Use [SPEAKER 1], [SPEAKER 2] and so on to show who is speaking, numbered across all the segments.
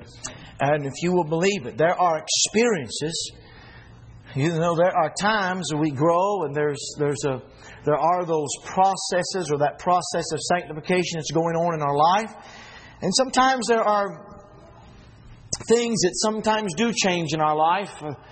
[SPEAKER 1] And if you will believe it, there are experiences. You know, there are times we grow, and there are those processes, or that process of sanctification that's going on in our life. And sometimes there are things that sometimes do change in our life.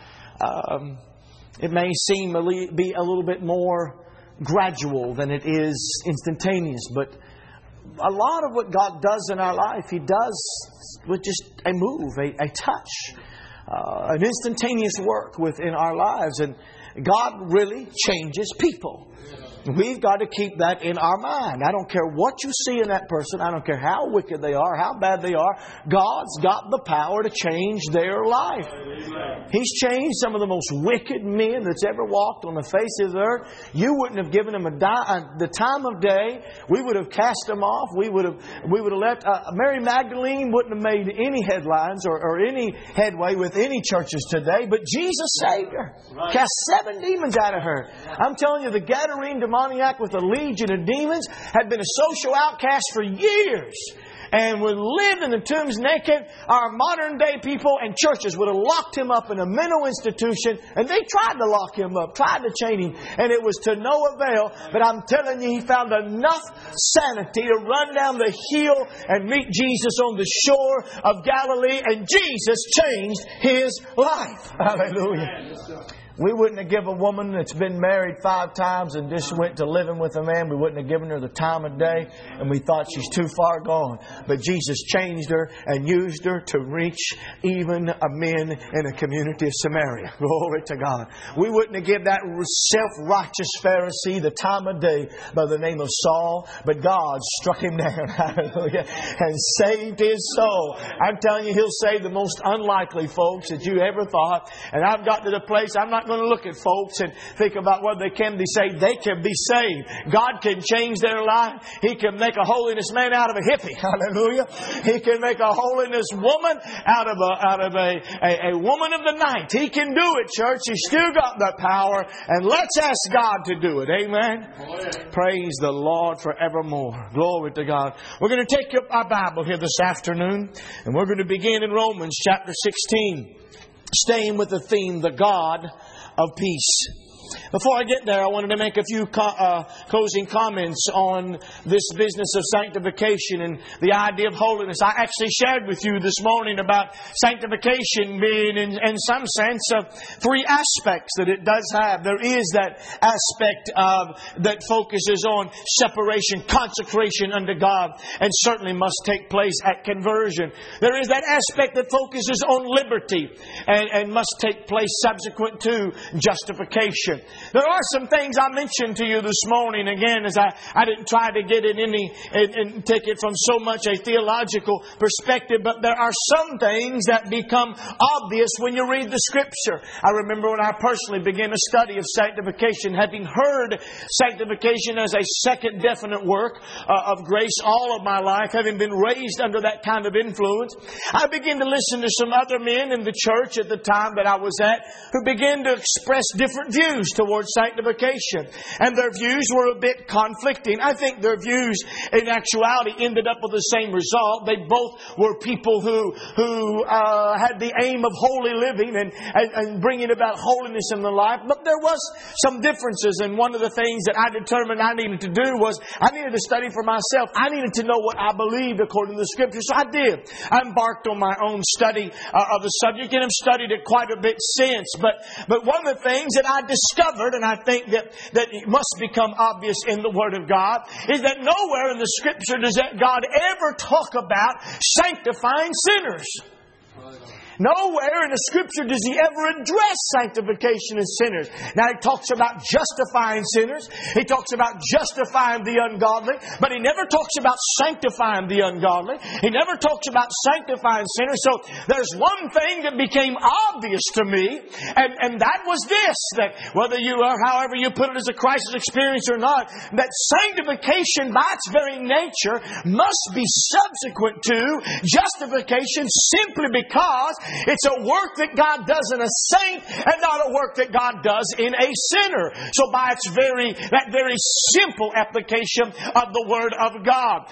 [SPEAKER 1] It may seem be a little bit more gradual than it is instantaneous, but a lot of what God does in our life, He does with just a move, a touch, an instantaneous work within our lives. And God really changes people. We've got to keep that in our mind. I don't care what you see in that person. I don't care how wicked they are, how bad they are. God's got the power to change their life. He's changed some of the most wicked men that's ever walked on the face of the earth. You wouldn't have given them the time of day. We would have cast them off. We would have left. Mary Magdalene wouldn't have made any headlines or any headway with any churches today. But Jesus saved her. Cast 7 demons out of her. I'm telling you, the Gadarene demoniac with a legion of demons had been a social outcast for years and would live in the tombs naked. Our modern day people and churches would have locked him up in a mental institution, and they tried to lock him up, tried to chain him, and it was to no avail. But I'm telling you, he found enough sanity to run down the hill and meet Jesus on the shore of Galilee, and Jesus changed his life. Hallelujah. We wouldn't have given a woman that's been married 5 times and just went to living with a man. We wouldn't have given her the time of day, and we thought she's too far gone. But Jesus changed her and used her to reach even a men in a community of Samaria. Glory to God. We wouldn't have given that self-righteous Pharisee the time of day by the name of Saul, but God struck him down, hallelujah, and saved his soul. I'm telling you, He'll save the most unlikely folks that you ever thought. And I've got to the place, I'm not going to look at folks and think about whether they can be saved. They can be saved. God can change their life. He can make a holiness man out of a hippie. Hallelujah. He can make a holiness woman out of a woman of the night. He can do it, church. He's still got the power. And let's ask God to do it. Amen. Praise the Lord forevermore. Glory to God. We're going to take up our Bible here this afternoon, and we're going to begin in Romans chapter 16. Staying with the theme, the God of peace. Before I get there, I wanted to make a few closing comments on this business of sanctification and the idea of holiness. I actually shared with you this morning about sanctification being, in some sense, 3 aspects that it does have. There is that aspect that focuses on separation, consecration unto God, and certainly must take place at conversion. There is that aspect that focuses on liberty and must take place subsequent to justification. There are some things I mentioned to you this morning, again, as I didn't try to get it and take it from so much a theological perspective, but there are some things that become obvious when you read the Scripture. I remember when I personally began a study of sanctification, having heard sanctification as a second definite work of grace all of my life, having been raised under that kind of influence, I began to listen to some other men in the church at the time that I was at who began to express different views towards sanctification. And their views were a bit conflicting. I think their views in actuality ended up with the same result. They both were people who had the aim of holy living and bringing about holiness in their life. But there was some differences. And one of the things that I determined I needed to do was I needed to study for myself. I needed to know what I believed according to the Scripture. So I did. I embarked on my own study of the subject, and have studied it quite a bit since. But one of the things that I discovered, and I think that it must become obvious in the Word of God, is that nowhere in the Scripture does God ever talk about sanctifying sinners. Nowhere in the Scripture does He ever address sanctification of sinners. Now, He talks about justifying sinners. He talks about justifying the ungodly. But He never talks about sanctifying the ungodly. He never talks about sanctifying sinners. So there's one thing that became obvious to me, and that was this, that whether you are, however you put it, as a crisis experience or not, that sanctification by its very nature must be subsequent to justification, simply because It's a work that God does in a saint and not a work that God does in a sinner. So by that very simple application of the Word of God.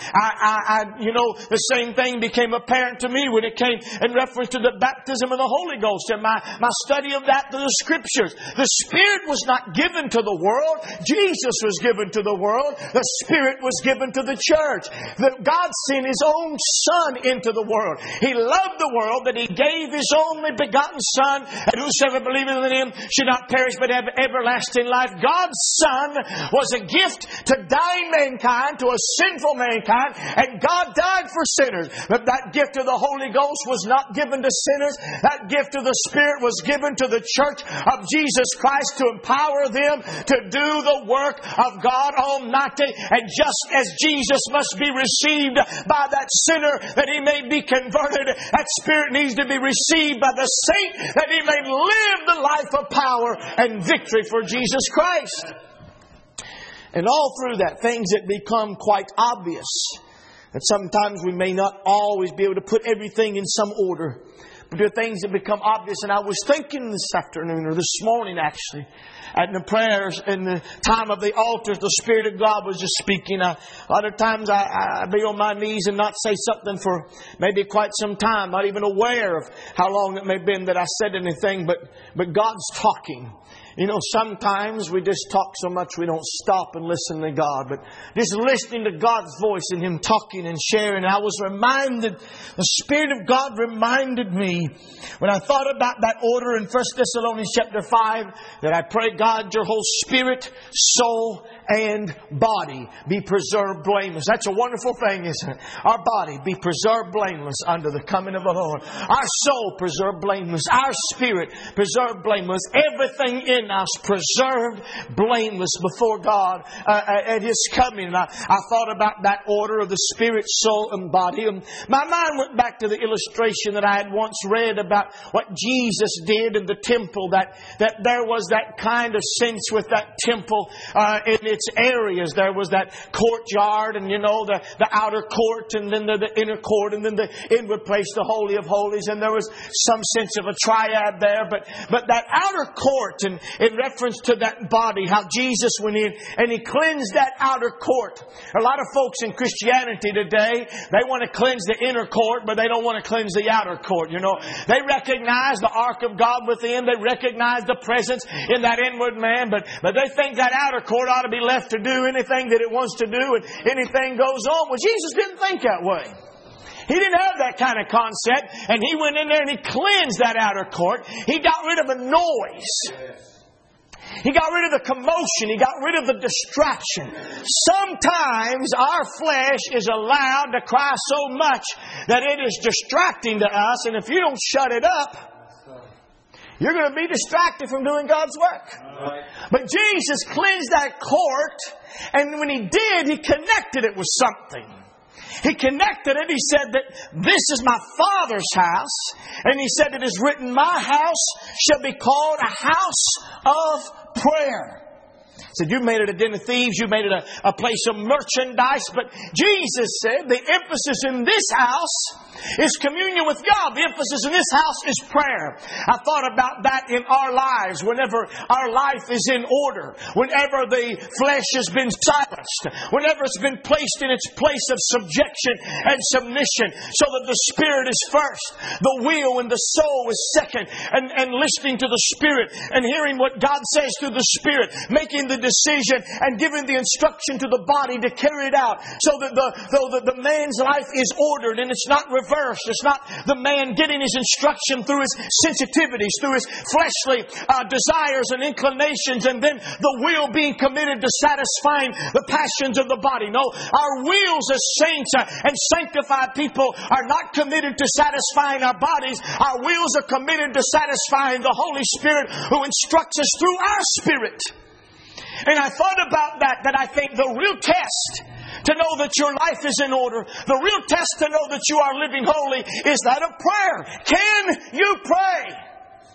[SPEAKER 1] The same thing became apparent to me when it came in reference to the baptism of the Holy Ghost and my study of that through the Scriptures. The Spirit was not given to the world. Jesus was given to the world. The Spirit was given to the church. God sent His own Son into the world. He loved the world that He gave His only begotten Son, and whosoever believeth in Him should not perish but have everlasting life. God's Son was a gift to dying mankind, to a sinful mankind, and God died for sinners. But that gift of the Holy Ghost was not given to sinners. That gift of the Spirit was given to the church of Jesus Christ to empower them to do the work of God Almighty. And just as Jesus must be received by that sinner that he may be converted, that Spirit needs to be received by the saint that he may live the life of power and victory for Jesus Christ. And all through that, things that become quite obvious. And sometimes we may not always be able to put everything in some order. But there are things that become obvious. And I was thinking this afternoon, or this morning actually, at the prayers in the time of the altar, the Spirit of God was just speaking. A lot of times I'd be on my knees and not say something for maybe quite some time, not even aware of how long it may have been that I said anything, but God's talking. Sometimes we just talk so much we don't stop and listen to God. But just listening to God's voice and Him talking and sharing. I was reminded, the Spirit of God reminded me when I thought about that order in 1 Thessalonians chapter 5, that I pray, God, your whole spirit, soul, and body be preserved blameless. That's a wonderful thing, isn't it? Our body be preserved blameless under the coming of the Lord. Our soul preserved blameless. Our spirit preserved blameless. Everything in us preserved blameless before God at His coming. And I thought about that order of the spirit, soul, and body. And my mind went back to the illustration that I had once read about what Jesus did in the temple. That there was that kind of sense with that temple in its areas. There was that courtyard, and the outer court, and then the inner court, and then the inward place, the Holy of Holies. And there was some sense of a triad there. But that outer court, and in reference to that body, how Jesus went in and He cleansed that outer court. A lot of folks in Christianity today, they want to cleanse the inner court, but they don't want to cleanse the outer court. They recognize the ark of God within. They recognize the presence in that inward man, but they think that outer court ought to be left to do anything that it wants to do, and anything goes on. Well, Jesus didn't think that way. He didn't have that kind of concept, and He went in there and He cleansed that outer court. He got rid of the noise. He got rid of the commotion. He got rid of the distraction. Sometimes our flesh is allowed to cry so much that it is distracting to us, and if you don't shut it up, you're going to be distracted from doing God's work. Right. But Jesus cleansed that court, and when He did, He connected it with something. He connected it. He said that this is my Father's house. And He said it is written, my house shall be called a house of prayer. He said, you made it a den of thieves. You made it a place of merchandise. But Jesus said the emphasis in this house is communion with God. The emphasis in this house is prayer. I thought about that in our lives. Whenever our life is in order, whenever the flesh has been silenced, whenever it's been placed in its place of subjection and submission, so that the Spirit is first, the will and the soul is second, and listening to the Spirit and hearing what God says through the Spirit, making the decision and giving the instruction to the body to carry it out, so that the man's life is ordered and it's not reversed. It's not the man getting his instruction through his sensitivities, through his fleshly desires and inclinations, and then the will being committed to satisfying the passions of the body. No, our wills as saints and sanctified people are not committed to satisfying our bodies. Our wills are committed to satisfying the Holy Spirit who instructs us through our spirit. And I thought about that I think the real test to know that your life is in order, the real test to know that you are living holy, is that of prayer. Can you pray?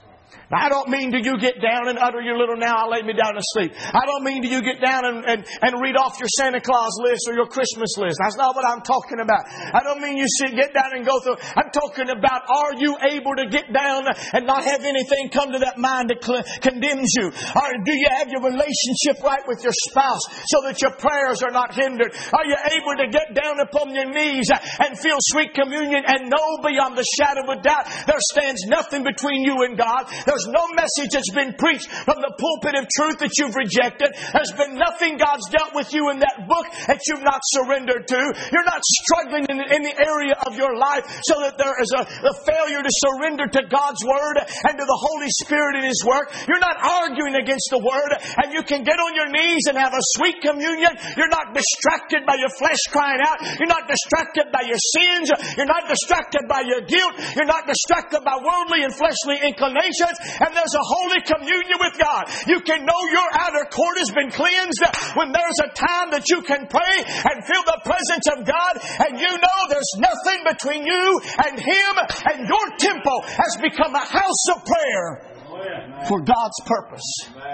[SPEAKER 1] Now, I don't mean do you get down and utter your little now I'll lay me down to sleep. I don't mean do you get down and read off your Santa Claus list or your Christmas list. That's not what I'm talking about. I don't mean you get down and go through. I'm talking about, are you able to get down and not have anything come to that mind that condemns you? Or do you have your relationship right with your spouse so that your prayers are not hindered? Are you able to get down upon your knees and feel sweet communion and know beyond the shadow of a doubt there stands nothing between you and God? There's no message that's been preached from the pulpit of truth that you've rejected. There's been nothing God's dealt with you in that book that you've not surrendered to. You're not struggling in any area of your life so that there is a failure to surrender to God's Word and to the Holy Spirit in His work. You're not arguing against the Word, and you can get on your knees and have a sweet communion. You're not distracted by your flesh crying out. You're not distracted by your sins. You're not distracted by your guilt. You're not distracted by worldly and fleshly inclinations. And there's a holy communion with God. You can know your outer court has been cleansed when there's a time that you can pray and feel the presence of God, and you know there's nothing between you and Him, and your temple has become a house of prayer for God's purpose.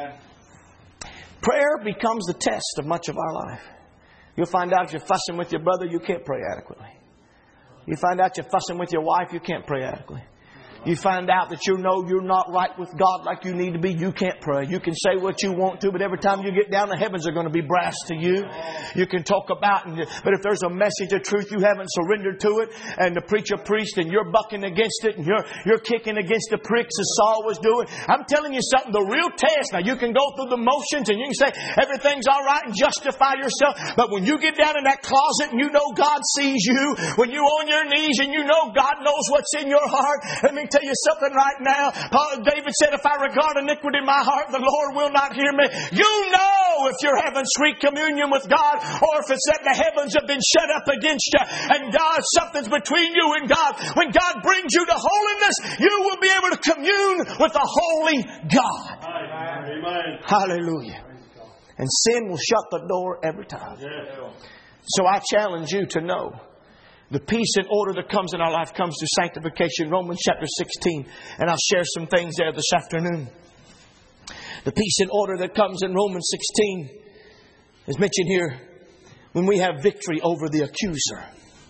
[SPEAKER 1] Prayer becomes the test of much of our life. You'll find out if you're fussing with your brother, you can't pray adequately. You find out you're fussing with your wife, you can't pray adequately. You find out that you know you're not right with God like you need to be, you can't pray. You can say what you want to, but every time you get down, the heavens are going to be brass to you. You can talk about, but if there's a message of truth you haven't surrendered to it, and the preacher preached, and you're bucking against it, and you're kicking against the pricks as Saul was doing, I'm telling you something, the real test, now you can go through the motions, and you can say everything's all right and justify yourself, but when you get down in that closet and you know God sees you, when you're on your knees and you know God knows what's in your heart, let me tell you something right now. David said, if I regard iniquity in my heart, the Lord will not hear me. You know if you're having sweet communion with God, or if it's that the heavens have been shut up against you and God, something's between you and God. When God brings you to holiness, you will be able to commune with the holy God. Amen. Hallelujah. And sin will shut the door every time. So I challenge you to know the peace and order that comes in our life comes through sanctification. Romans chapter 16. And I'll share some things there this afternoon. The peace and order that comes in Romans 16 is mentioned here when we have victory over the accuser.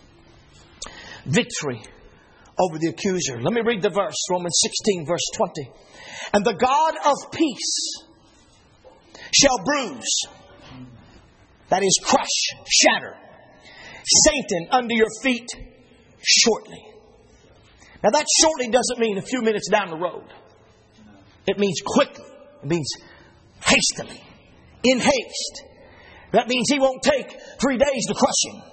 [SPEAKER 1] Victory over the accuser. Let me read the verse. Romans 16 verse 20. And the God of peace shall bruise, that is crush, shatter, Satan under your feet shortly. Now that shortly doesn't mean a few minutes down the road. It means quickly. It means hastily. In haste. That means He won't take 3 days to crush him.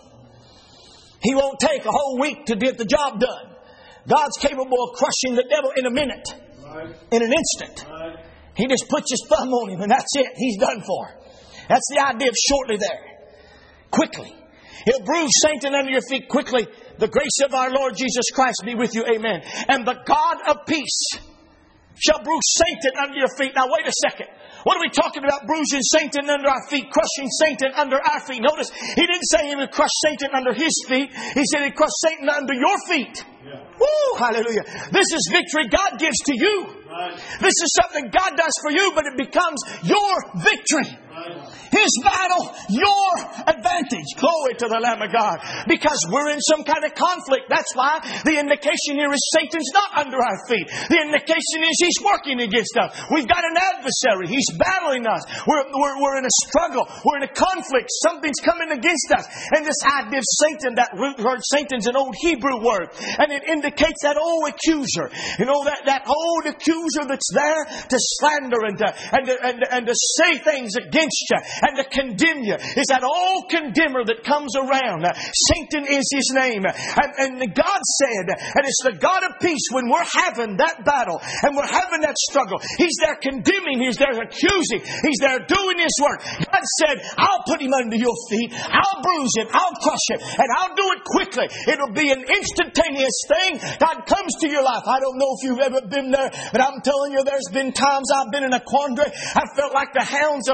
[SPEAKER 1] He won't take a whole week to get the job done. God's capable of crushing the devil in a minute. In an instant. He just puts His thumb on him and that's it. He's done for. That's the idea of shortly there. Quickly. He'll bruise Satan under your feet quickly. The grace of our Lord Jesus Christ be with you. Amen. And the God of peace shall bruise Satan under your feet. Now wait a second. What are we talking about? Bruising Satan under our feet, crushing Satan under our feet. Notice, He didn't say He would crush Satan under His feet. He said He'd crush Satan under your feet. Yeah. Woo! Hallelujah. This is victory God gives to you. Right. This is something God does for you, but it becomes your victory. Right. His battle, your advantage. Glory to the Lamb of God. Because we're in some kind of conflict. That's why the indication here is Satan's not under our feet. The indication is he's working against us. We've got an adversary. He's battling us. We're in a struggle. We're in a conflict. Something's coming against us. And this idea of Satan, that root word, Satan's an old Hebrew word. And it indicates that old accuser. You know, that old accuser that's there to slander and to say things against you and to condemn you. Is that old condemner that comes around. Satan is his name. And God said, and it's the God of peace when we're having that battle and we're having that struggle. He's there condemning. He's there accusing. He's there doing His work. God said, I'll put him under your feet. I'll bruise him. I'll crush him. And I'll do it quickly. It'll be an instantaneous thing. God comes to your life. I don't know if you've ever been there, but I'm telling you, there's been times I've been in a quandary. I felt like the hounds of hell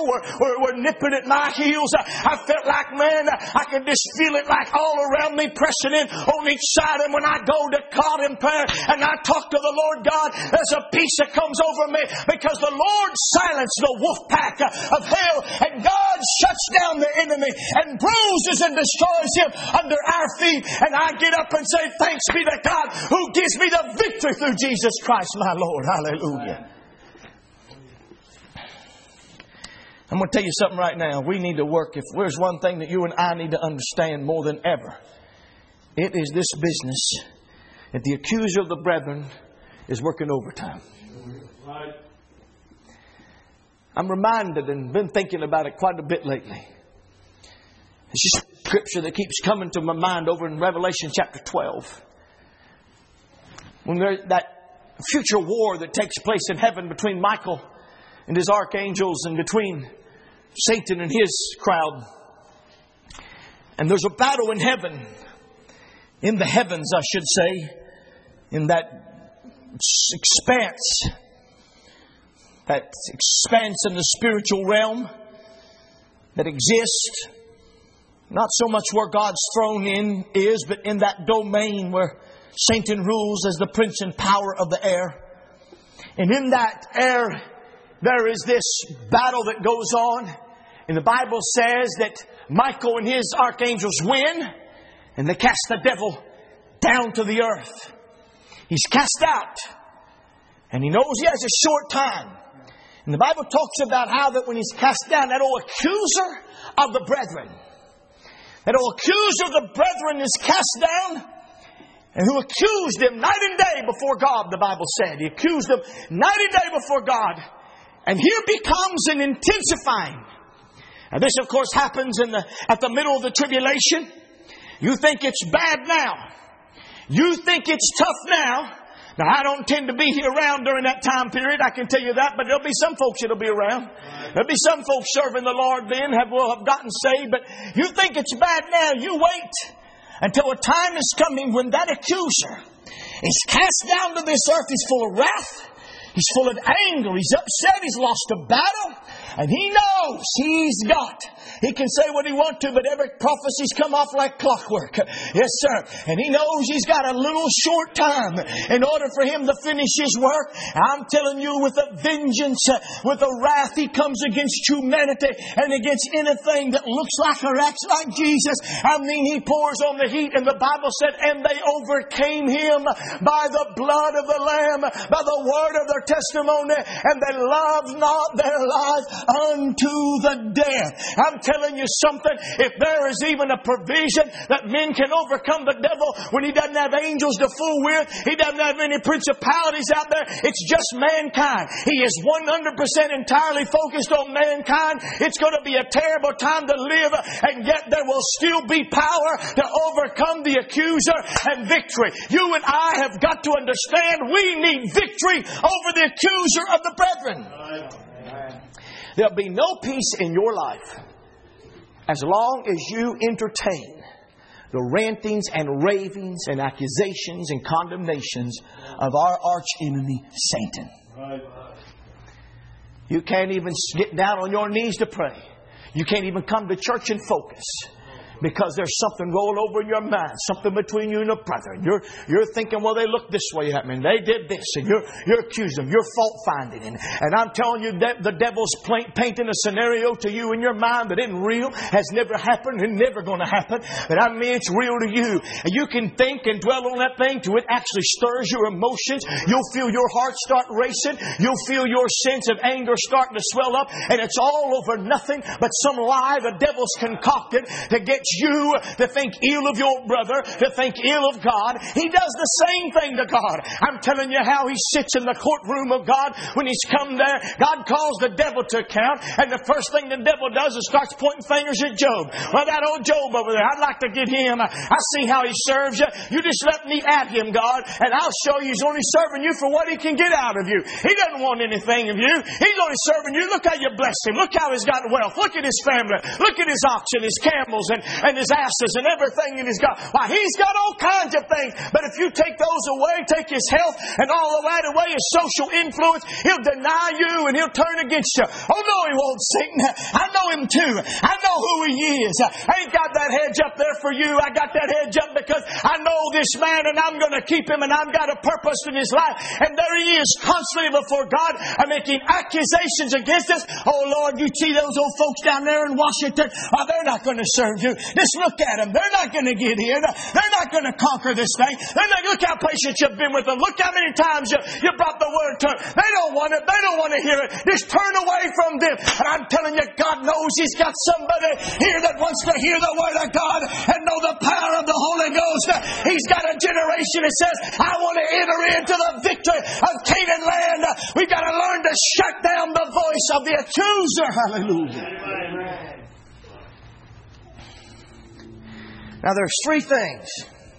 [SPEAKER 1] were nipping at my heels. I felt like, man, I could just feel it like all around me, pressing in on each side. And when I go to God in prayer and I talk to the Lord God, there's a peace that comes over me because the Lord silenced the wolf pack of hell, and God shuts down the enemy and bruises and destroys him under our feet. And I get up and say, thanks be to God who gives me the victory through Jesus Christ my Lord. Hallelujah. I'm going to tell you something right now. We need to work. If there's one thing that you and I need to understand more than ever, it is this business that the accuser of the brethren is working overtime. Right. I'm reminded and been thinking about it quite a bit lately. It's just scripture that keeps coming to my mind over in Revelation chapter 12. When there's that future war that takes place in heaven between Michael and his archangels and between Satan and his crowd. And there's a battle in heaven. In the heavens, I should say. In that expanse. That expanse in the spiritual realm that exists. Not so much where God's throne is, but in that domain where Satan rules as the prince and power of the air. And in that air, there is this battle that goes on. And the Bible says that Michael and his archangels win. And they cast the devil down to the earth. He's cast out. And he knows he has a short time. And the Bible talks about how that when he's cast down, that old accuser of the brethren, that old accuser of the brethren is cast down, and who accused them night and day before God, the Bible said. He accused them night and day before God. And here becomes an intensifying. And this, of course, happens at the middle of the tribulation. You think it's bad now. You think it's tough now. Now, I don't tend to be around during that time period, I can tell you that, but there'll be some folks that'll be around. There'll be some folks serving the Lord then, will have gotten saved, but you think it's bad now, you wait until a time is coming when that accuser is cast down to this earth. He's full of wrath. He's full of anger. He's upset. He's lost a battle. And he knows he can say what he wants to, but every prophecy's come off like clockwork. Yes, sir. And he knows he's got a little short time in order for him to finish his work. I'm telling you, with a vengeance, with a wrath, he comes against humanity and against anything that looks like or acts like Jesus. I mean, he pours on the heat, and the Bible said, and they overcame him by the blood of the Lamb, by the word of their testimony, and they loved not their life unto the death. I'm telling you something. If there is even a provision that men can overcome the devil when he doesn't have angels to fool with, he doesn't have any principalities out there, it's just mankind. He is 100% entirely focused on mankind. It's going to be a terrible time to live, and yet there will still be power to overcome the accuser and victory. You and I have got to understand we need victory over the accuser of the brethren. There'll be no peace in your life as long as you entertain the rantings and ravings and accusations and condemnations of our arch enemy, Satan. You can't even get down on your knees to pray. You can't even come to church and focus. Because there's something rolling over in your mind, something between you and a brother. And you're thinking, well, they look this way at me, and they did this, and you're accusing them, you're fault finding. And I'm telling you that the devil's painting a scenario to you in your mind that isn't real, has never happened, and never going to happen. But I mean, it's real to you. And you can think and dwell on that thing till it actually stirs your emotions. You'll feel your heart start racing. You'll feel your sense of anger starting to swell up, and it's all over nothing but some lie the devil's concocted to get you to think ill of your brother, to think ill of God. He does the same thing to God. I'm telling you how he sits in the courtroom of God when he's come there. God calls the devil to account, and the first thing the devil does is starts pointing fingers at Job. Well, that old Job over there, I'd like to get him. I see how he serves you. You just let me at him, God, and I'll show you he's only serving you for what he can get out of you. He doesn't want anything of you. He's only serving you. Look how you blessed him. Look how he's got wealth. Look at his family. Look at his oxen, his camels, and and his asses and everything in his God. Why, he's got all kinds of things. But if you take those away, take his health and all of that away, his social influence, he'll deny you and he'll turn against you. Oh no, he won't, Satan. I know him too. I know who he is. I ain't got that hedge up there for you. I got that hedge up because I know this man and I'm going to keep him and I've got a purpose in his life. And there he is constantly before God making accusations against us. Oh Lord, you see those old folks down there in Washington? Oh, they're not going to serve you. Just look at them. They're not going to get in. They're not going to conquer this thing. They're not, look how patient you've been with them. Look how many times you brought the word to them. They don't want it. They don't want to hear it. Just turn away from them. And I'm telling you, God knows He's got somebody here that wants to hear the word of God and know the power of the Holy Ghost. He's got a generation that says, I want to enter into the victory of Canaan land. We've got to learn to shut down the voice of the accuser. Hallelujah. Now there's three things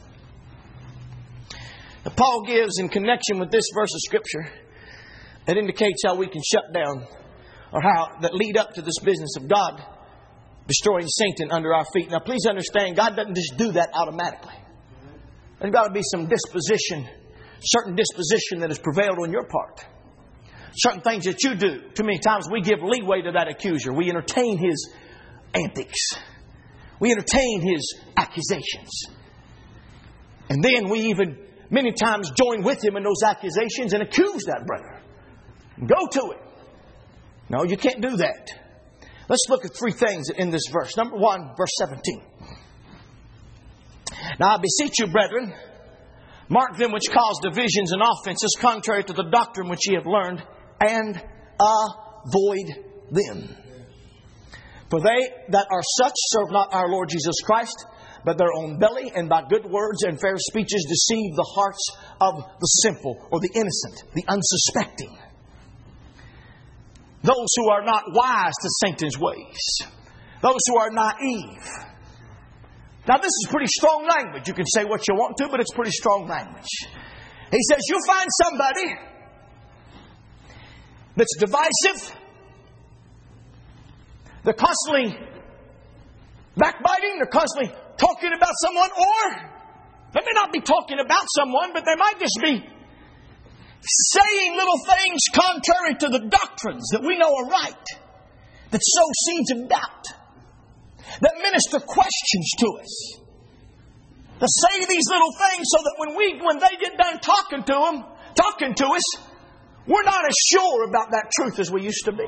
[SPEAKER 1] that Paul gives in connection with this verse of Scripture that indicates how we can shut down, or how that lead up to this business of God destroying Satan under our feet. Now please understand, God doesn't just do that automatically. There's got to be some disposition, certain disposition that has prevailed on your part. Certain things that you do. Too many times we give leeway to that accuser. We entertain his antics. We entertain his accusations. And then we even many times join with him in those accusations and accuse that brother. Go to it. No, you can't do that. Let's look at three things in this verse. Number 1, verse 17. Now I beseech you, brethren, mark them which cause divisions and offenses contrary to the doctrine which ye have learned, and avoid them. For they that are such serve not our Lord Jesus Christ, but their own belly, and by good words and fair speeches deceive the hearts of the simple, or the innocent, the unsuspecting. Those who are not wise to Satan's ways. Those who are naive. Now this is pretty strong language. You can say what you want to, but it's pretty strong language. He says, you find somebody that's divisive. They're constantly backbiting. They're constantly talking about someone. Or they may not be talking about someone, but they might just be saying little things contrary to the doctrines that we know are right, that sow seeds of doubt, that minister questions to us, that say these little things so that when they get done talking to us, we're not as sure about that truth as we used to be.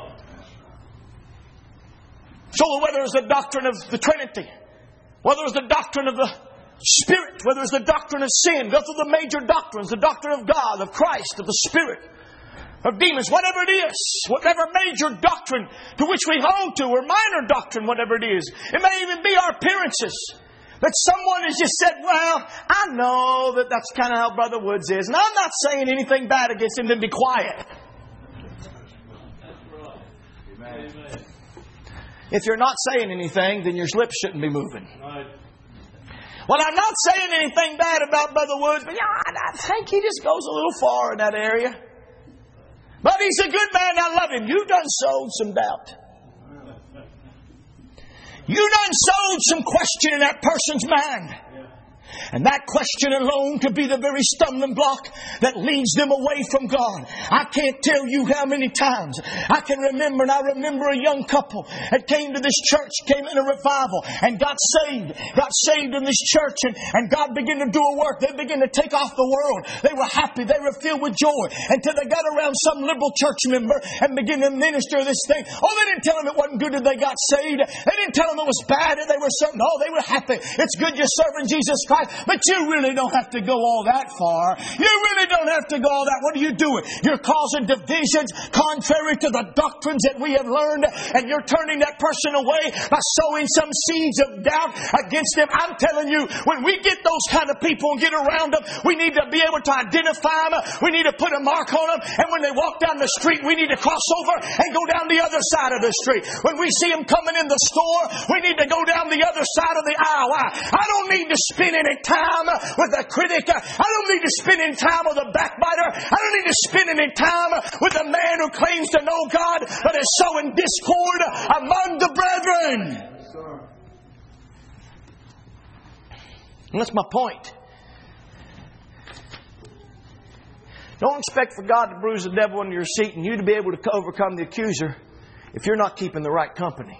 [SPEAKER 1] So whether it's the doctrine of the Trinity, whether it's the doctrine of the Spirit, whether it's the doctrine of sin, those are the major doctrines, the doctrine of God, of Christ, of the Spirit, of demons, whatever it is, whatever major doctrine to which we hold to, or minor doctrine, whatever it is. It may even be our appearances. That someone has just said, well, I know that that's kind of how Brother Woods is, and I'm not saying anything bad against him, then be quiet. If you're not saying anything, then your lips shouldn't be moving. Well, I'm not saying anything bad about Brother Woods, but I think he just goes a little far in that area. But he's a good man. I love him. You done sowed some doubt. You done sowed some question in that person's mind. And that question alone could be the very stumbling block that leads them away from God. I can't tell you how many times I can remember, and I remember a young couple that came to this church, came in a revival, and got saved in this church, and God began to do a work. They began to take off the world. They were happy. They were filled with joy until they got around some liberal church member and began to minister this thing. Oh, they didn't tell them it wasn't good that they got saved. They didn't tell them it was bad that they were serving. No, they were happy. It's good you're serving Jesus Christ. But you really don't have to go all that far. You really don't have to go all that. What are you doing? You're causing divisions contrary to the doctrines that we have learned, and you're turning that person away by sowing some seeds of doubt against them. I'm telling you, when we get those kind of people and get around them, we need to be able to identify them. We need to put a mark on them. And when they walk down the street, we need to cross over and go down the other side of the street. When we see them coming in the store, we need to go down the other side of the aisle. Why? I don't need to spend any time with a critic. I don't need to spend any time with a backbiter. I don't need to spend any time with a man who claims to know God but is sowing discord among the brethren. And that's my point. Don't expect for God to bruise the devil under your seat and you to be able to overcome the accuser if you're not keeping the right company.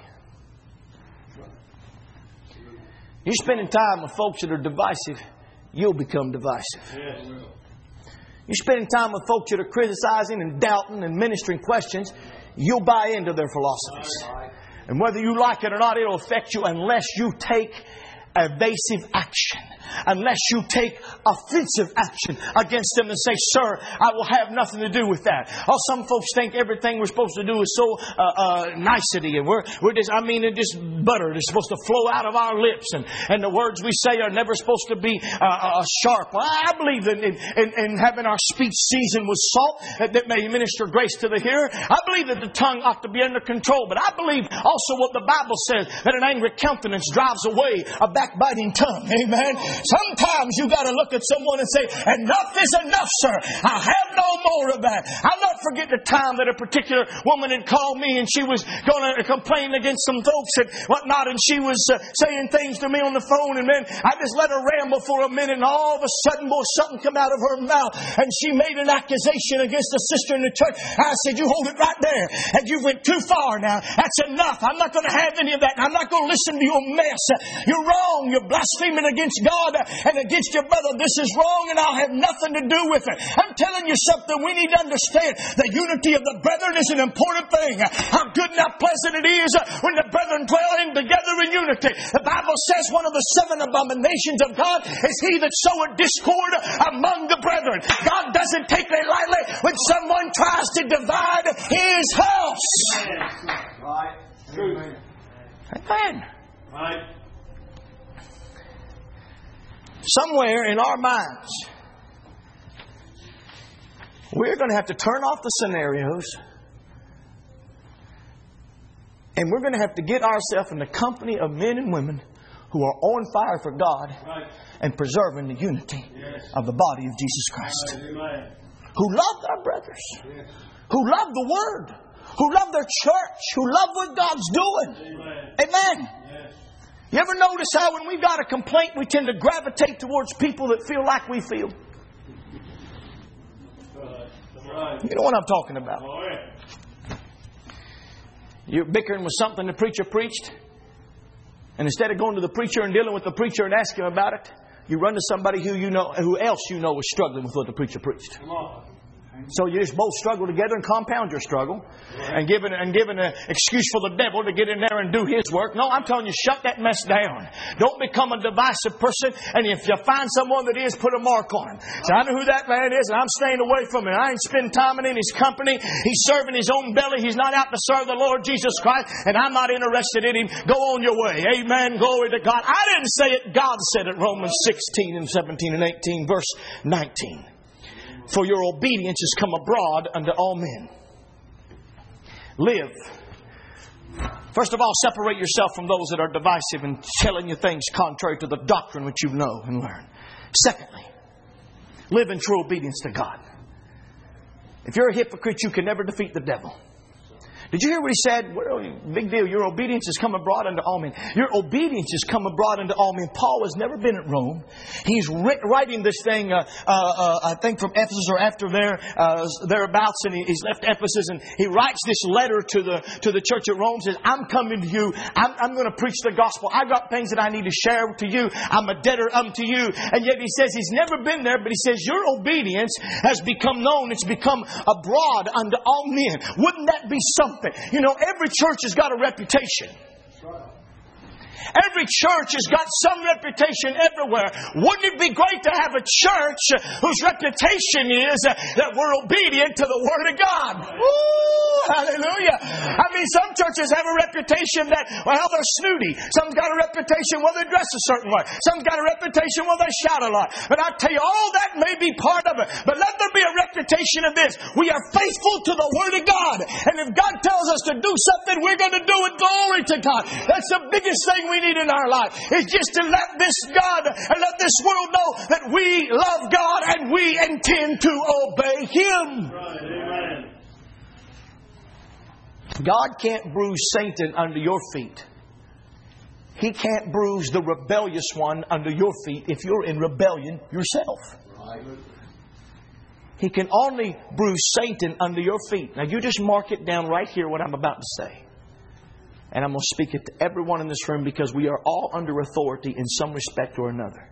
[SPEAKER 1] You're spending time with folks that are divisive, you'll become divisive. You're spending time with folks that are criticizing and doubting and ministering questions, you'll buy into their philosophies. And whether you like it or not, it'll affect you unless you take evasive action. Unless you take offensive action against them and say, sir, I will have nothing to do with that. Oh, some folks think everything we're supposed to do is so nicety, and we're just, it's just butter. It's supposed to flow out of our lips, and the words we say are never supposed to be sharp. Well, I believe in having our speech seasoned with salt that may minister grace to the hearer. I believe that the tongue ought to be under control, but I believe also what the Bible says, that an angry countenance drives away a backbiting tongue. Amen. Sometimes you got to look at someone and say, enough is enough, sir. I'll have no more of that. I'll not forget the time that a particular woman had called me and she was going to complain against some folks and whatnot, and she was saying things to me on the phone, and then I just let her ramble for a minute, and all of a sudden, boy, something come out of her mouth, and she made an accusation against a sister in the church. I said, you hold it right there, and you went too far now. That's enough. I'm not going to have any of that. I'm not going to listen to your mess. You're wrong. You're blaspheming against God and against your brother. This is wrong, and I'll have nothing to do with it. I'm telling you something. We need to understand the unity of the brethren is an important thing. How good and how pleasant it is when the brethren dwell in together in unity. The Bible says one of the 7 abominations of God is he that soweth discord among the brethren. God doesn't take it lightly when someone tries to divide his house.
[SPEAKER 2] Right.
[SPEAKER 1] Amen.
[SPEAKER 2] Right.
[SPEAKER 1] Somewhere in our minds, we're going to have to turn off the scenarios, and we're going to have to get ourselves in the company of men and women who are on fire for God and preserving the unity of the body of Jesus Christ. Who love their brothers, who love the Word, who love their church, who love what God's doing. Amen. You ever notice how when we've got a complaint, we tend to gravitate towards people that feel like we feel? You know what I'm talking about. You're bickering with something the preacher preached, and instead of going to the preacher and dealing with the preacher and asking him about it, you run to somebody who else you know is struggling with what the preacher preached. So you just both struggle together and compound your struggle, and giving an excuse for the devil to get in there and do his work. No, I'm telling you, shut that mess down. Don't become a divisive person. And if you find someone that is, put a mark on him. So I know who that man is, and I'm staying away from him. I ain't spending time in his company. He's serving his own belly. He's not out to serve the Lord Jesus Christ, and I'm not interested in him. Go on your way. Amen. Glory to God. I didn't say it. God said it. Romans 16 and 17 and 18, verse 19. For your obedience is come abroad unto all men. Live. First of all, separate yourself from those that are divisive and telling you things contrary to the doctrine which you know and learn. Secondly, live in true obedience to God. If you're a hypocrite, you can never defeat the devil. Did you hear what he said? Well, big deal. Your obedience has come abroad unto all men. Your obedience has come abroad unto all men. Paul has never been at Rome. He's writing this thing, I think from Ephesus or after thereabouts, and he's left Ephesus, and he writes this letter to the church at Rome. Says, I'm coming to you. I'm going to preach the gospel. I've got things that I need to share to you. I'm a debtor unto you. And yet he says he's never been there, but he says your obedience has become known. It's become abroad unto all men. Wouldn't that be something? You know, every church has got a reputation. Every church has got some reputation everywhere. Wouldn't it be great to have a church whose reputation is that we're obedient to the Word of God? Woo, hallelujah. I mean, some churches have a reputation that, well, they're snooty. Some's got a reputation where they dress a certain way. Some's got a reputation where they shout a lot. But I tell you, all that may be part of it. But let there be a reputation of this. We are faithful to the Word of God. And if God tells us to do something, we're going to do it. Glory to God. That's the biggest thing we need in our life, is just to let this God and let this world know that we love God and we intend to obey Him. Right, amen. God can't bruise Satan under your feet. He can't bruise the rebellious one under your feet if you're in rebellion yourself. He can only bruise Satan under your feet. Now you just mark it down right here what I'm about to say. And I'm going to speak it to everyone in this room because we are all under authority in some respect or another.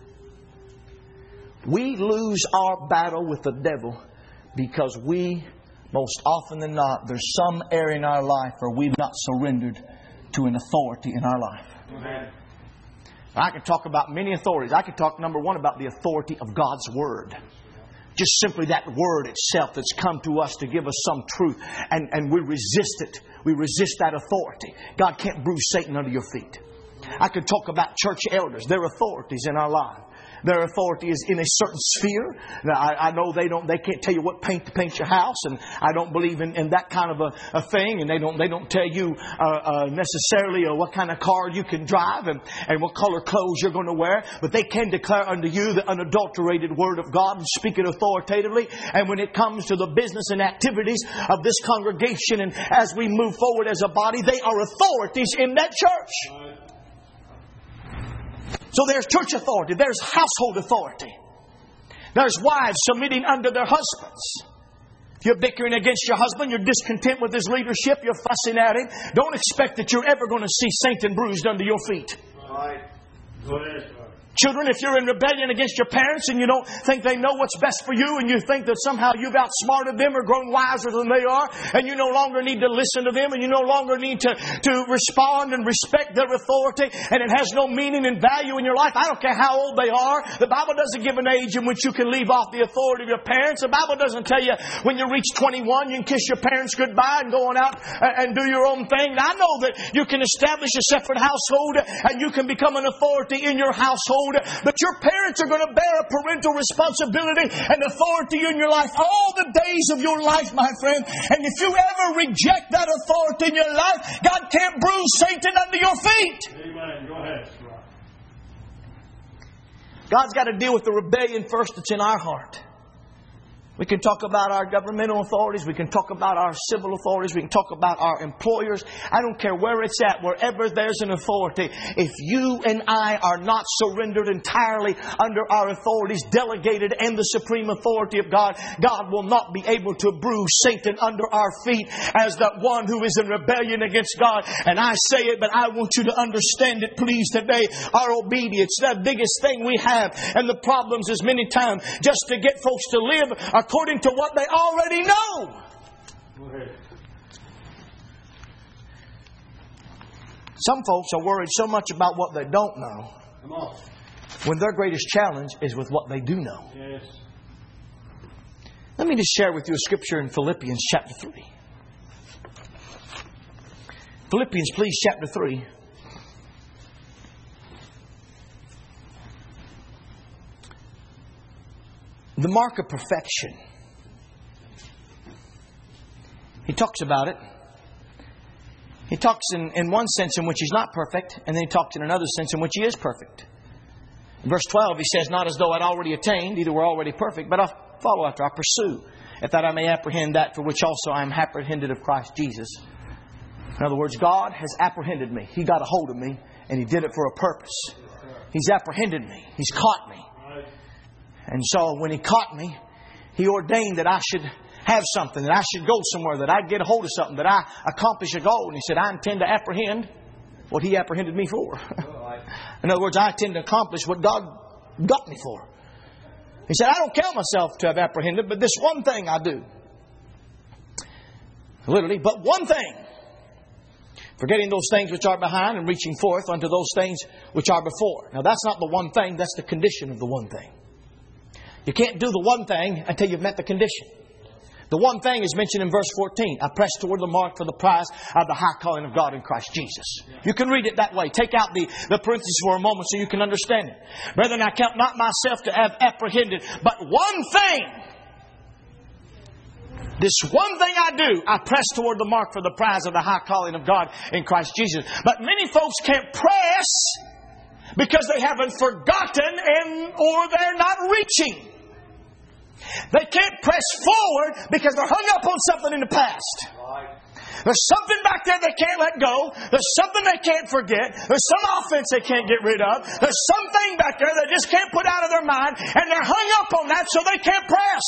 [SPEAKER 1] We lose our battle with the devil because we, most often than not, there's some area in our life where we've not surrendered to an authority in our life. Amen. I can talk about many authorities. I can talk, number one, about the authority of God's Word. Just simply that Word itself that's come to us to give us some truth. And we resist it. We resist that authority. God can't bruise Satan under your feet. I could talk about church elders. They're authorities in our life. Their authority is in a certain sphere. Now, I know they can't tell you what paint to paint your house, and I don't believe in that kind of a thing. And they don't tell you necessarily what kind of car you can drive and what color clothes you're going to wear. But they can declare unto you the unadulterated Word of God and speak it authoritatively. And when it comes to the business and activities of this congregation, and as we move forward as a body, they are authorities in that church. So there's church authority. There's household authority. There's wives submitting under their husbands. If you're bickering against your husband, you're discontent with his leadership, you're fussing at him, don't expect that you're ever going to see Satan bruised under your feet.
[SPEAKER 2] Right. Go ahead.
[SPEAKER 1] Children, if you're in rebellion against your parents and you don't think they know what's best for you, and you think that somehow you've outsmarted them or grown wiser than they are, and you no longer need to listen to them, and you no longer need to respond and respect their authority, and it has no meaning and value in your life, I don't care how old they are. The Bible doesn't give an age in which you can leave off the authority of your parents. The Bible doesn't tell you when you reach 21 you can kiss your parents goodbye and go on out and do your own thing. I know that you can establish a separate household and you can become an authority in your household. But your parents are going to bear a parental responsibility and authority in your life all the days of your life, my friend. And if you ever reject that authority in your life, God can't bruise Satan under your feet.
[SPEAKER 2] Amen. Go ahead.
[SPEAKER 1] God's got to deal with the rebellion first that's in our heart. We can talk about our governmental authorities. We can talk about our civil authorities. We can talk about our employers. I don't care where it's at. Wherever there's an authority, if you and I are not surrendered entirely under our authorities, delegated and the supreme authority of God, God will not be able to bruise Satan under our feet as that one who is in rebellion against God. And I say it, but I want you to understand it, please, today. Our obedience, the biggest thing we have. And the problems is many times just to get folks to live according to what they already know. Some folks are worried so much about what they don't know when their greatest challenge is with what they do know.
[SPEAKER 2] Yes.
[SPEAKER 1] Let me just share with you a scripture in Philippians chapter 3. Philippians, please, chapter 3. The mark of perfection. He talks about it. He talks in one sense in which He's not perfect, and then He talks in another sense in which He is perfect. In verse 12, He says, not as though I'd already attained, either we're already perfect, but I follow after, I pursue, if that I may apprehend that for which also I am apprehended of Christ Jesus. In other words, God has apprehended me. He got a hold of me, and He did it for a purpose. He's apprehended me. He's caught me. And so when He caught me, He ordained that I should have something, that I should go somewhere, that I'd get a hold of something, that I accomplish a goal. And He said, I intend to apprehend what He apprehended me for. In other words, I intend to accomplish what God got me for. He said, I don't count myself to have apprehended, but this one thing I do. Literally, but one thing. Forgetting those things which are behind and reaching forth unto those things which are before. Now that's not the one thing, that's the condition of the one thing. You can't do the one thing until you've met the condition. The one thing is mentioned in verse 14. I press toward the mark for the prize of the high calling of God in Christ Jesus. You can read it that way. Take out the parentheses for a moment so you can understand it. Brethren, I count not myself to have apprehended, but one thing. This one thing I do, I press toward the mark for the prize of the high calling of God in Christ Jesus. But many folks can't press because they haven't forgotten or they're not reaching. They can't press forward because they're hung up on something in the past. There's something back there they can't let go. There's something they can't forget. There's some offense they can't get rid of. There's something back there they just can't put out of their mind. And they're hung up on that so they can't press.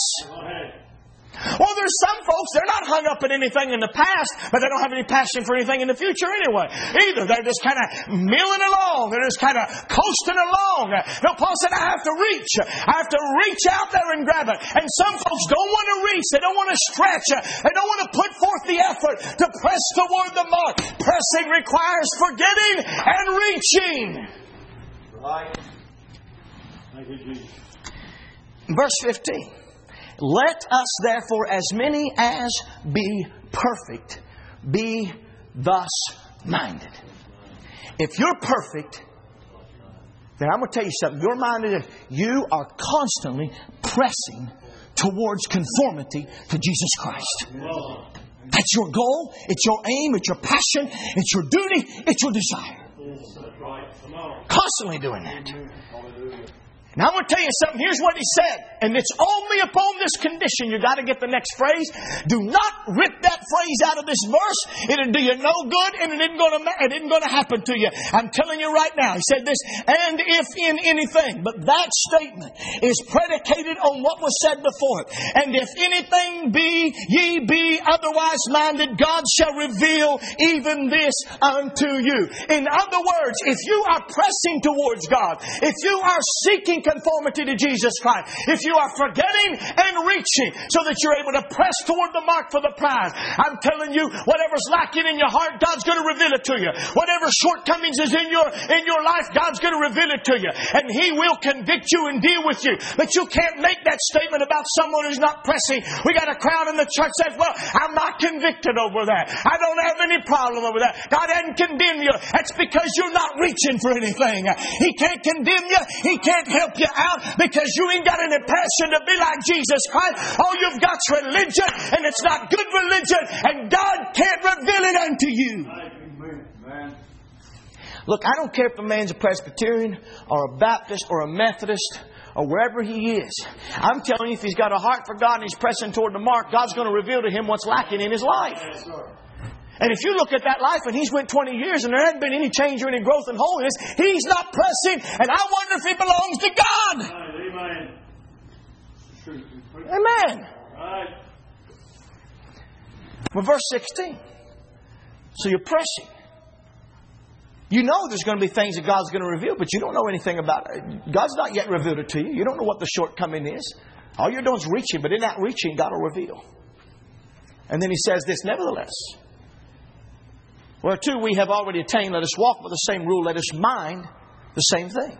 [SPEAKER 1] Well, there's some folks, they're not hung up in anything in the past, but they don't have any passion for anything in the future anyway. Either they're just kind of milling along. They're just kind of coasting along. No, Paul said, I have to reach. I have to reach out there and grab it. And some folks don't want to reach. They don't want to stretch. They don't want to put forth the effort to press toward the mark. Pressing requires forgetting and reaching.
[SPEAKER 2] Right. Thank you, Jesus.
[SPEAKER 1] Verse 15. Let us therefore, as many as be perfect, be thus minded. If you're perfect, then I'm going to tell you something. You're minded, you are constantly pressing towards conformity to Jesus Christ. That's your goal. It's your aim. It's your passion. It's your duty. It's your desire. Constantly doing that. Now I'm going to tell you something. Here's what he said. And it's only upon this condition. You got to get the next phrase. Do not rip that phrase out of this verse. It'll do you no good and it isn't going to happen to you. I'm telling you right now. He said this, and if in anything. But that statement is predicated on what was said before it. And if anything ye be otherwise minded, God shall reveal even this unto you. In other words, if you are pressing towards God, if you are seeking conformity to Jesus Christ, if you are forgetting and reaching so that you're able to press toward the mark for the prize, I'm telling you, whatever's lacking in your heart, God's going to reveal it to you. Whatever shortcomings is in your life, God's going to reveal it to you. And He will convict you and deal with you. But you can't make that statement about someone who's not pressing. We got a crowd in the church that says, well, I'm not convicted over that. I don't have any problem over that. God hadn't condemned you. That's because you're not reaching for anything. He can't condemn you. He can't help you out because you ain't got any passion to be like Jesus Christ. All you've got's religion, and it's not good religion, and God can't reveal it unto you. Look, I don't care if a man's a Presbyterian or a Baptist or a Methodist or wherever he is. I'm telling you, if he's got a heart for God and he's pressing toward the mark, God's going to reveal to him what's lacking in his life. And if you look at that life and he's went 20 years and there hasn't been any change or any growth in holiness, he's not pressing. And I wonder if he belongs to God. Amen. Amen. Well, verse 16. So you're pressing. You know there's going to be things that God's going to reveal, but you don't know anything about it. God's not yet revealed it to you. You don't know what the shortcoming is. All you're doing is reaching, but in that reaching, God will reveal. And then he says this, nevertheless, whereto we have already attained, let us walk by the same rule, let us mind the same thing.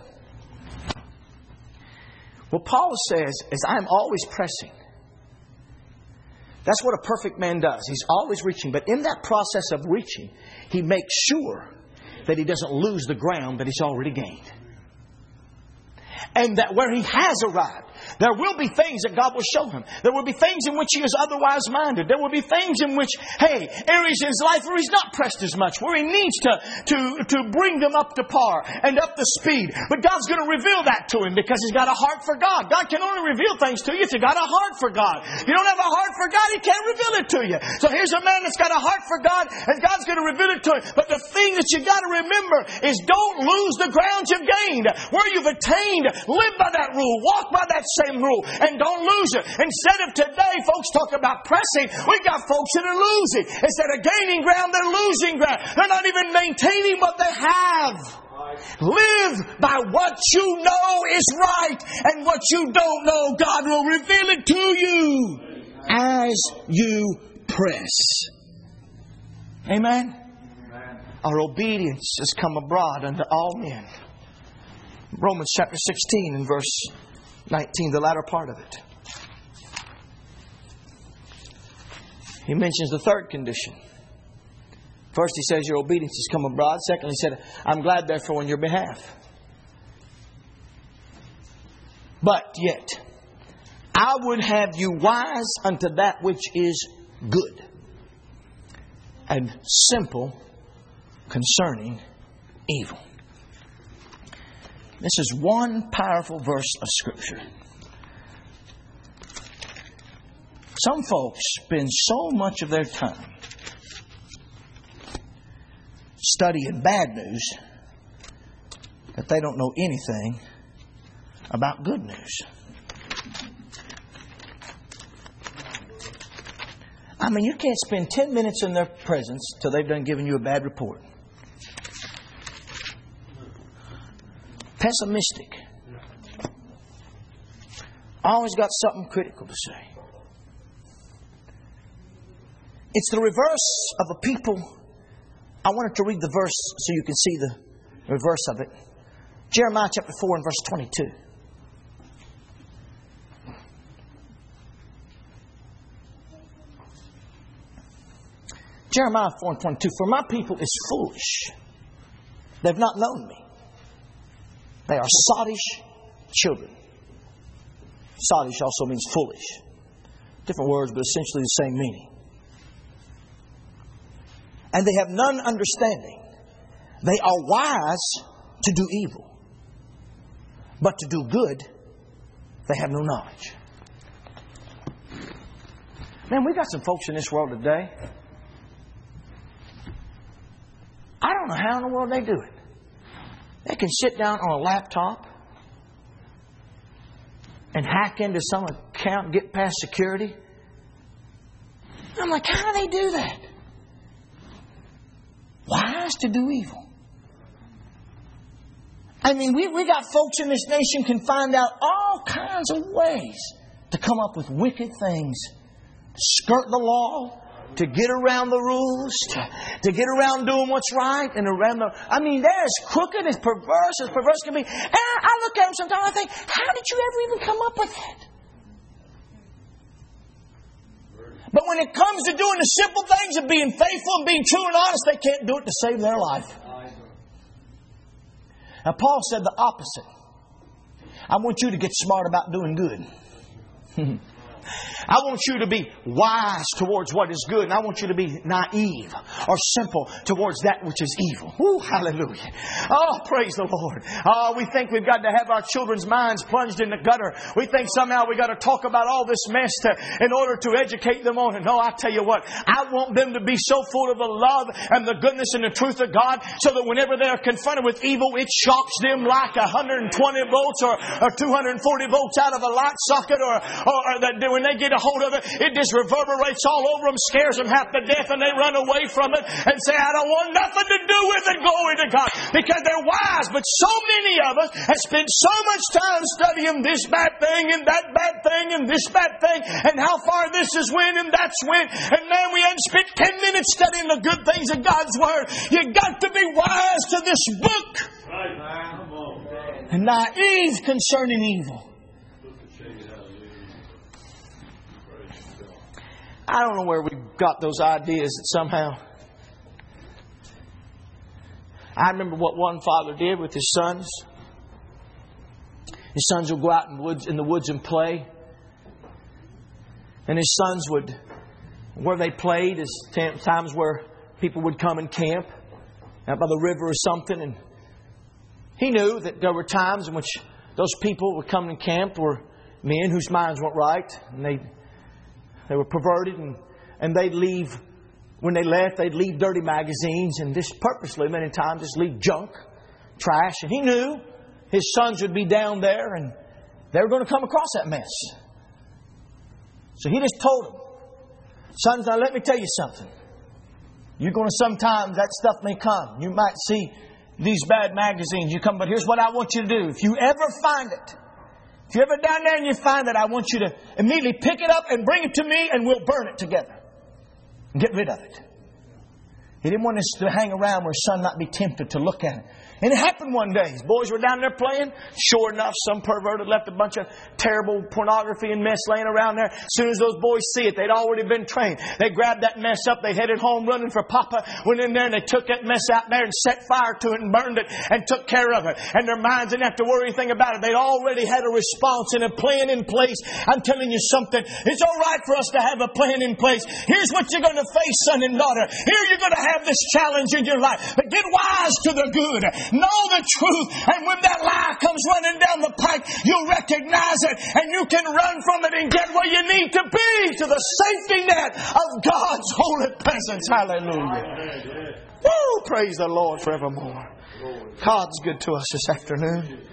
[SPEAKER 1] What Paul says is, I am always pressing. That's what a perfect man does. He's always reaching. But in that process of reaching, he makes sure that he doesn't lose the ground that he's already gained. And that where he has arrived, there will be things that God will show him. There will be things in which he is otherwise minded. There will be things in which, areas in his life where he's not pressed as much, where he needs to bring them up to par and up to speed. But God's going to reveal that to him because he's got a heart for God. God can only reveal things to you if you got a heart for God. If you don't have a heart for God, He can't reveal it to you. So here's a man that's got a heart for God, and God's going to reveal it to him. But the thing that you got to remember is don't lose the ground you've gained. Where you've attained, live by that rule. Walk by that same rule. And don't lose it. Instead of today, folks talk about pressing. We got folks that are losing. Instead of gaining ground, they're losing ground. They're not even maintaining what they have. Live by what you know is right. And what you don't know, God will reveal it to you as you press. Amen? Our obedience has come abroad unto all men. Romans chapter 16 and verse 19, the latter part of it. He mentions the third condition. First, he says your obedience has come abroad. Secondly, he said, I'm glad therefore on your behalf. But yet, I would have you wise unto that which is good and simple concerning evil. This is one powerful verse of Scripture. Some folks spend so much of their time studying bad news that they don't know anything about good news. I mean, you can't spend 10 minutes in their presence till they've done given you a bad report. Pessimistic. Always got something critical to say. It's the reverse of a people. I wanted to read the verse so you can see the reverse of it. Jeremiah chapter 4 and verse 22. Jeremiah 4 and 22. For my people is foolish. They've not known me. They are sottish children. Sottish also means foolish. Different words, but essentially the same meaning. And they have none understanding. They are wise to do evil. But to do good, they have no knowledge. Man, we got some folks in this world today. I don't know how in the world they do it. They can sit down on a laptop and hack into some account and get past security. I'm like, how do they do that? Wise to do evil. I mean, we got folks in this nation can find out all kinds of ways to come up with wicked things, to skirt the law, to get around the rules, to get around doing what's right, and around the... I mean, they're as crooked, as perverse can be. And I look at them sometimes and I think, how did you ever even come up with that? But when it comes to doing the simple things of being faithful and being true and honest, they can't do it to save their life. Now, Paul said the opposite. I want you to get smart about doing good. I want you to be wise towards what is good. And I want you to be naive or simple towards that which is evil. Woo, hallelujah. Oh, praise the Lord. Oh, we think we've got to have our children's minds plunged in the gutter. We think somehow we've got to talk about all this mess in order to educate them on it. No, I tell you what. I want them to be so full of the love and the goodness and the truth of God so that whenever they're confronted with evil, it shocks them like 120 volts or 240 volts out of a light socket or that when they get a hold of it, it just reverberates all over them, scares them half to death, and they run away from it and say, I don't want nothing to do with it. Glory to God. Because they're wise. But so many of us have spent so much time studying this bad thing and that bad thing and this bad thing and how far this is went and that's went. And man, we haven't spent 10 minutes studying the good things of God's Word. You got to be wise to this book. And naive concerning evil. I don't know where we got those ideas that somehow. I remember what one father did with his sons. His sons would go out in the woods and play. And his sons would, where they played is times where people would come and camp out by the river or something. And he knew that there were times in which those people would come and camp were men whose minds weren't right. And they were perverted and they'd leave, when they left, they'd leave dirty magazines and just purposely many times just leave junk, trash. And he knew his sons would be down there and they were going to come across that mess. So he just told them, sons, now let me tell you something. You're going to sometimes, that stuff may come. You might see these bad magazines. You come, but here's what I want you to do. If you ever find it, if you're ever down there and you find it, I want you to immediately pick it up and bring it to me and we'll burn it together. And get rid of it. He didn't want us to hang around where his son might be tempted to look at it. And it happened one day. His boys were down there playing. Sure enough, some pervert had left a bunch of terrible pornography and mess laying around there. As soon as those boys see it, they'd already been trained. They grabbed that mess up. They headed home running for Papa. Went in there and they took that mess out there and set fire to it and burned it and took care of it. And their minds didn't have to worry anything about it. They'd already had a response and a plan in place. I'm telling you something. It's all right for us to have a plan in place. Here's what you're going to face, son and daughter. Here you're going to have this challenge in your life. But get wise to the good. Know the truth. And when that lie comes running down the pike, you'll recognize it and you can run from it and get where you need to be, to the safety net of God's holy presence. Hallelujah. Woo! Praise the Lord forevermore. God's good to us this afternoon.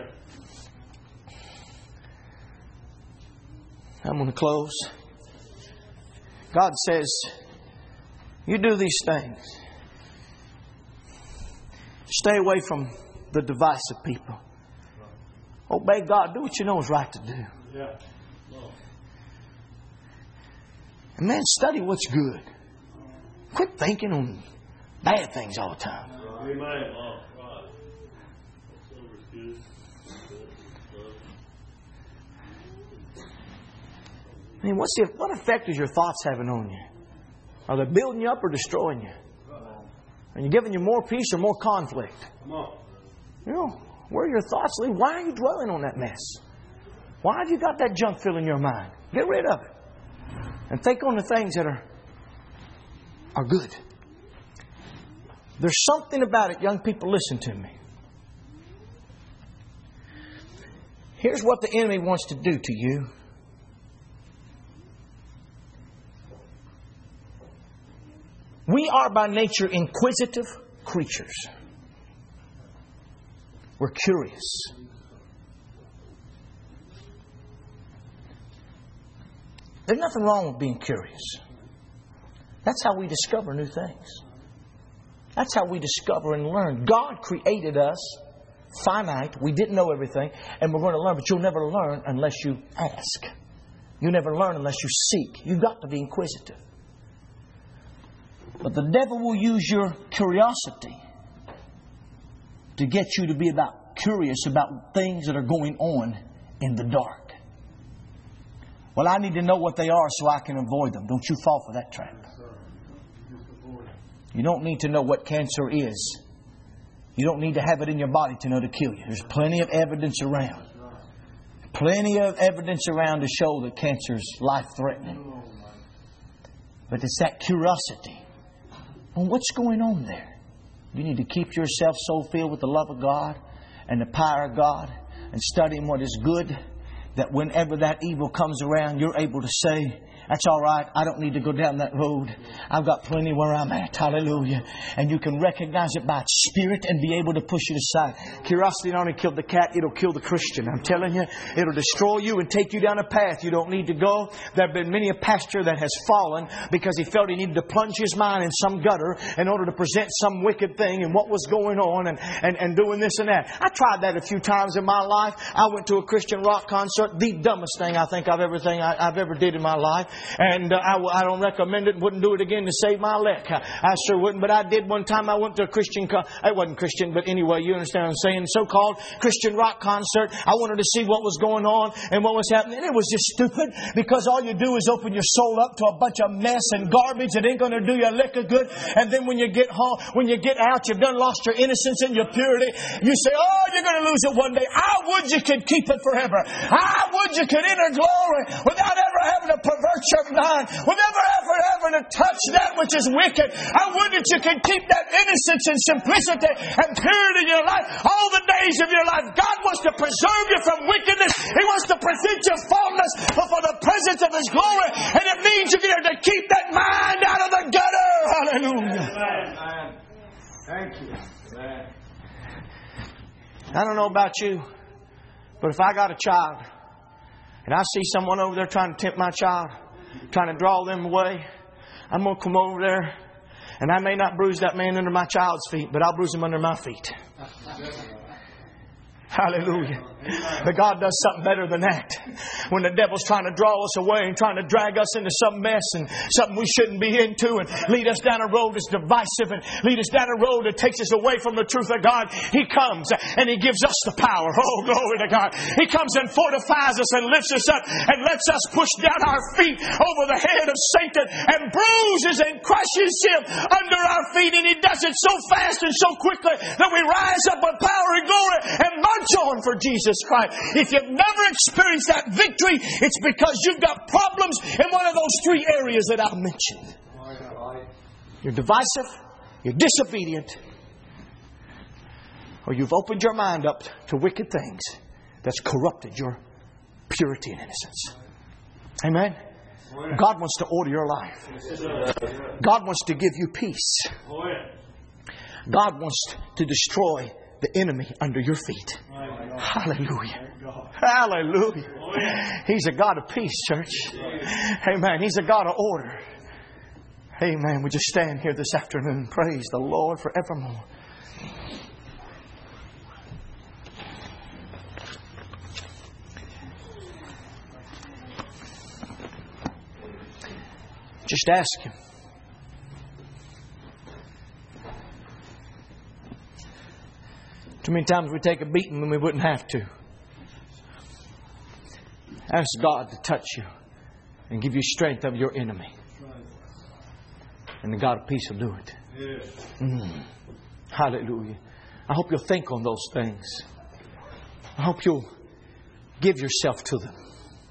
[SPEAKER 1] I'm going to close. God says, you do these things. Stay away from the divisive people. Obey God. Do what you know is right to do. And man, study what's good. Quit thinking on bad things all the time. I mean, what effect is your thoughts having on you? Are they building you up or destroying you? Are you giving you more peace or more conflict? You know, where are your thoughts lead? Why are you dwelling on that mess? Why have you got that junk filling your mind? Get rid of it. And think on the things that are good. There's something about it, young people, listen to me. Here's what the enemy wants to do to you. We are by nature inquisitive creatures. We're curious. There's nothing wrong with being curious. That's how we discover new things. That's how we discover and learn. God created us finite. We didn't know everything. And we're going to learn. But you'll never learn unless you ask. You never learn unless you seek. You've got to be inquisitive. But the devil will use your curiosity to get you to be curious about things that are going on in the dark. Well, I need to know what they are so I can avoid them. Don't you fall for that trap. You don't need to know what cancer is. You don't need to have it in your body to know to kill you. There's plenty of evidence around. Plenty of evidence around to show that cancer is life-threatening. But it's that curiosity. Well, what's going on there? You need to keep yourself so filled with the love of God and the power of God and studying what is good that whenever that evil comes around, you're able to say, that's all right. I don't need to go down that road. I've got plenty where I'm at. Hallelujah. And you can recognize it by its spirit and be able to push it aside. Curiosity not only killed the cat, it'll kill the Christian. I'm telling you, it'll destroy you and take you down a path you don't need to go. There have been many a pastor that has fallen because he felt he needed to plunge his mind in some gutter in order to present some wicked thing and what was going on and doing this and that. I tried that a few times in my life. I went to a Christian rock concert, the dumbest thing I think I've ever did in my life. And I don't recommend it. Wouldn't do it again to save my lick. I sure wouldn't. But I did one time. I went to a Christian. It wasn't Christian, but anyway, you understand what I'm saying. So-called Christian rock concert. I wanted to see what was going on and what was happening. And it was just stupid because all you do is open your soul up to a bunch of mess and garbage that ain't going to do you a lick of good. And then when you get home, when you get out, you've done lost your innocence and your purity. You say, oh, you're going to lose it one day. I would you could keep it forever. I would you could enter glory without ever having to pervert your mind, without ever having to touch that which is wicked. I would that you could keep that innocence and simplicity and purity in your life all the days of your life. God wants to preserve you from wickedness. He wants to present you faultless before the presence of His glory. And it means you're going to keep that mind out of the gutter. Hallelujah.
[SPEAKER 2] Amen. Thank you. Amen.
[SPEAKER 1] I don't know about you, but if I got a child and I see someone over there trying to tempt my child, trying to draw them away, I'm going to come over there and I may not bruise that man under my child's feet, but I'll bruise him under my feet. Hallelujah. But God does something better than that. When the devil's trying to draw us away and trying to drag us into some mess and something we shouldn't be into and lead us down a road that's divisive and lead us down a road that takes us away from the truth of God, He comes and He gives us the power. Oh, glory to God. He comes and fortifies us and lifts us up and lets us push down our feet over the head of Satan and bruises and crushes him under our feet. And He does it so fast and so quickly that we rise up with power and glory and march on for Jesus Christ. If you've never experienced that victory, it's because you've got problems in one of those three areas that I mentioned. You're divisive, you're disobedient, or you've opened your mind up to wicked things that's corrupted your purity and innocence. Amen? God wants to order your life. God wants to give you peace. God wants to destroy the enemy under your feet. Hallelujah. Hallelujah. He's a God of peace, church. Amen. He's a God of order. Amen. We just stand here this afternoon and praise the Lord forevermore. Just ask Him. Too many times we take a beating when we wouldn't have to. Ask God to touch you and give you strength of your enemy. And the God of peace will do it. Hallelujah. I hope you'll think on those things. I hope you'll give yourself to them.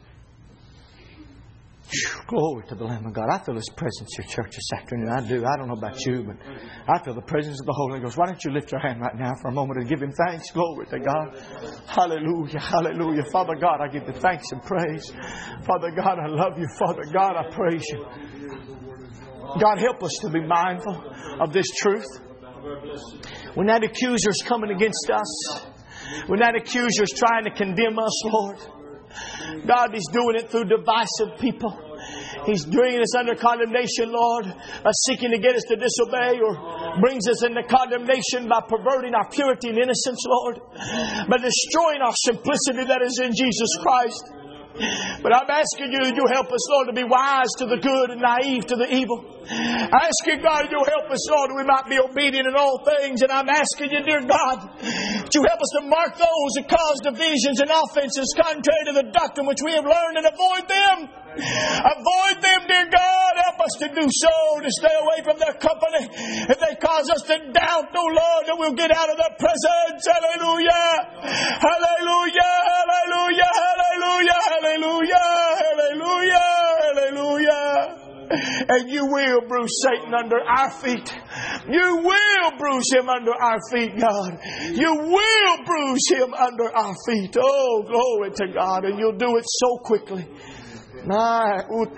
[SPEAKER 1] Glory to the Lamb of God. I feel His presence here, church, this afternoon. I do. I don't know about you, but I feel the presence of the Holy Ghost. Why don't you lift your hand right now for a moment and give Him thanks? Glory to God. Hallelujah. Hallelujah. Father God, I give you thanks and praise. Father God, I love you. Father God, I praise you. God, help us to be mindful of this truth. When that accuser's coming against us, when that accuser's trying to condemn us, Lord, God, He's doing it through divisive people. He's bringing us under condemnation, Lord, seeking to get us to disobey, or brings us into condemnation by perverting our purity and innocence, Lord, by destroying our simplicity that is in Jesus Christ. But I'm asking you, you help us, Lord, to be wise to the good and naive to the evil. I ask you, God, you help us, Lord, that we might be obedient in all things. And I'm asking you, dear God, that you help us to mark those that cause divisions and offenses contrary to the doctrine which we have learned, and avoid them. Avoid them, dear God. Help us to do so, to stay away from their company. If they cause us to doubt, oh Lord, that we'll get out of their presence. Hallelujah. Hallelujah. Hallelujah. Hallelujah. Hallelujah. Hallelujah. Hallelujah. And you will bruise Satan under our feet. You will bruise him under our feet, God. You will bruise him under our feet. Oh, glory to God. And you'll do it so quickly. Hallelujah.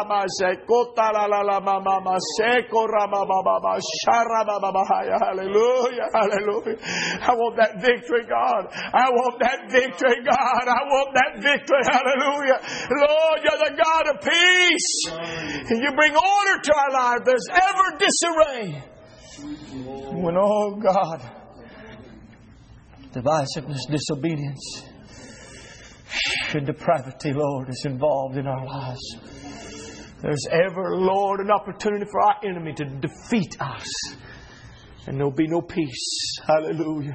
[SPEAKER 1] Hallelujah. I want that victory, God. I want that victory, God. I want that victory. Hallelujah. Lord, you're the God of peace. And you bring order to our life. There's ever disarray. When, oh God, divisiveness, disobedience, and depravity, Lord, is involved in our lives. There's ever, Lord, an opportunity for our enemy to defeat us. And there'll be no peace. Hallelujah.